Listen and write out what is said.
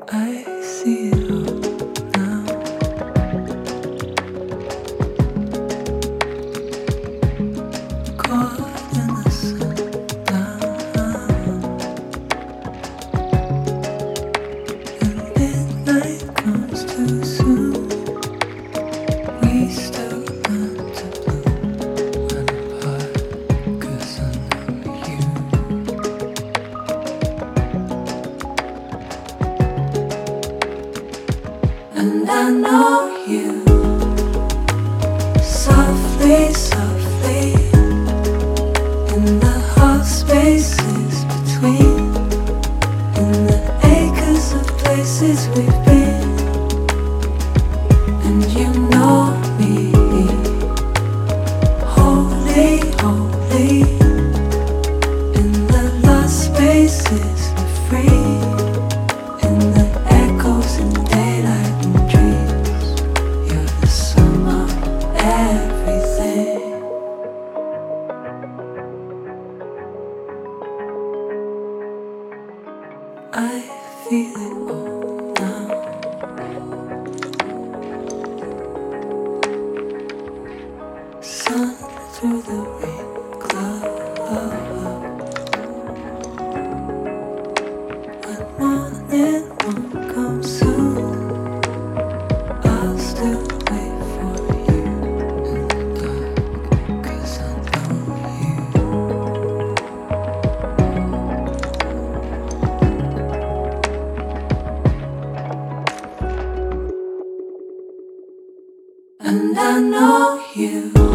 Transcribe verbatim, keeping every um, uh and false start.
I see it all now. Caught in the sundown, and midnight comes too soon. We still learn to bloom apart, 'cause I know you. And I know you. Softly, softly, in the half spaces between, in the acres of places we've been. And you know me, holy, holy, in the lost spaces we're free, in the echoes and daylight and dreams. You're the sum of everything. I feel it all now. Sun through the rain cloud. When morning won't come soon, I'll still wait for you in the dark, 'cause I know you. And I know you.